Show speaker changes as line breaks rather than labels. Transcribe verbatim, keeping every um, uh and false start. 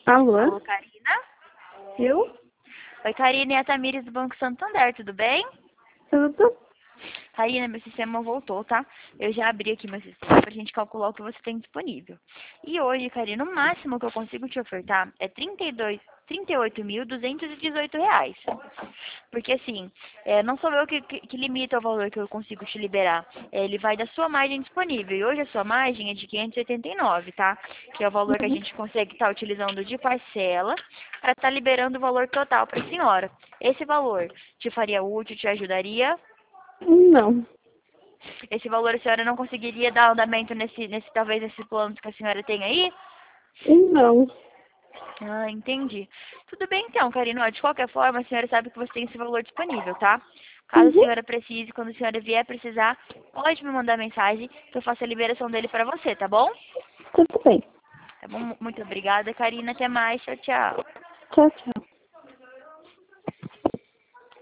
Alô?
Alô, Karina?
Eu?
Oi, Karina, é a Tamires do Banco Santander, tudo bem?
Tudo?
Karina, meu sistema voltou, tá? Eu já abri aqui meu sistema pra gente calcular o que você tem disponível. E hoje, Karina, o máximo que eu consigo te ofertar é trinta e dois, trinta e oito mil duzentos e dezoito reais. Porque assim, é, não sou eu que, que, que limita o valor que eu consigo te liberar. É, ele vai da sua margem disponível. E hoje a sua margem é de quinhentos e oitenta e nove, tá? Que é o valor que a gente consegue estar utilizando de parcela para estar liberando o valor total para a senhora. Esse valor te faria útil, te ajudaria?
Não.
Esse valor a senhora não conseguiria dar andamento nesse, nesse talvez nesse plano que a senhora tem aí?
Não.
Ah, entendi. Tudo bem então, Karina. Ó, de qualquer forma, a senhora sabe que você tem esse valor disponível, tá? Caso a
Uhum.
senhora precise, quando a senhora vier precisar, pode me mandar mensagem que eu faço a liberação dele pra você, tá bom?
Tudo bem.
Tá bom? Muito obrigada, Karina. Até mais. Tchau, tchau.
Tchau, tchau.